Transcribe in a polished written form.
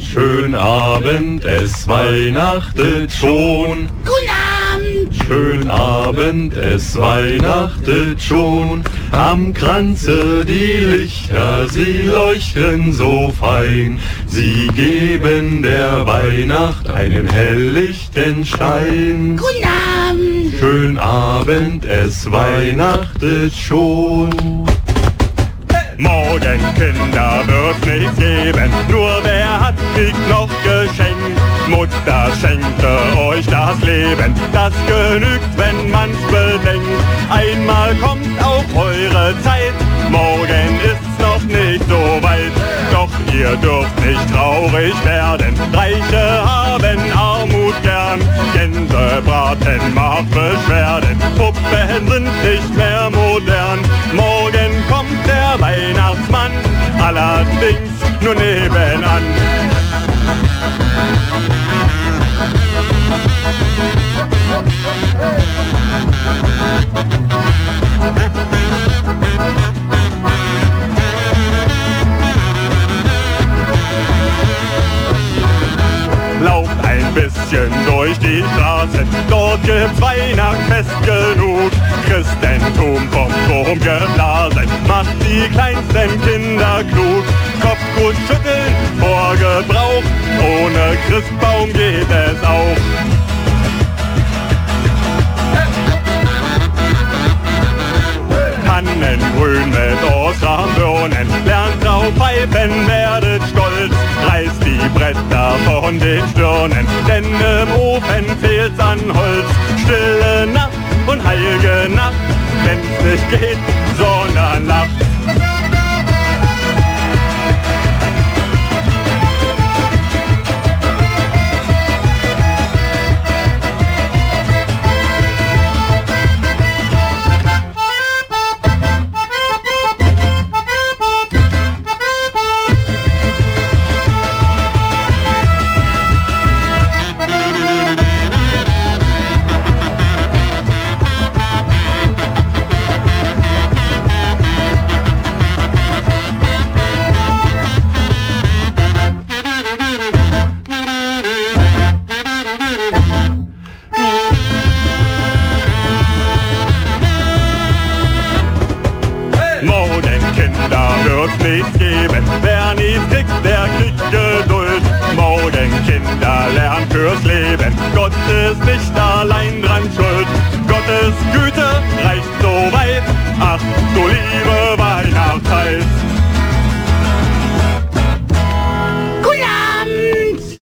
Schönen Abend, es weihnachtet schon. Guten Abend. Schönen Abend, es weihnachtet schon. Am Kranze die Lichter, sie leuchten so fein. Sie geben der Weihnacht einen helllichten Schein. Guten Abend. Schönen Abend, es weihnachtet schon. Morgen, Kinder, wird's nichts geben, nur wer hat, kriegt noch Geschenk. Mutter schenkte euch das Leben, das genügt, wenn man's bedenkt. Einmal kommt auch eure Zeit, morgen ist's noch nicht so weit. Doch ihr dürft nicht traurig werden, Reiche haben Armut gern. Gänsebraten macht Beschwerden, Puppen sind nicht mehr modern. Morgen kommt der Weihnachtsmann, allerdings nur nebenan. Lauft ein bisschen durch die Straßen, dort gibt's Weihnachtsfest genug. Christentum vom Turm geblasen, macht die kleinsten Kinder klug. Kopf gut schütteln vor Gebrauch, ohne Christbaum geht es auch. Tannengrün mit Osternbirnen, lernt drauf pfeifen, werdet stolz. Reißt die Bretter von den Stirnen, denn im Ofen fehlt's an Holz. Stille Nacht und heilige Nacht, wenn's nicht geht, sondern lacht. Nichts geben, wer nichts kriegt, der kriegt Geduld. Morgen, Kinder, lernt fürs Leben, Gott ist nicht da.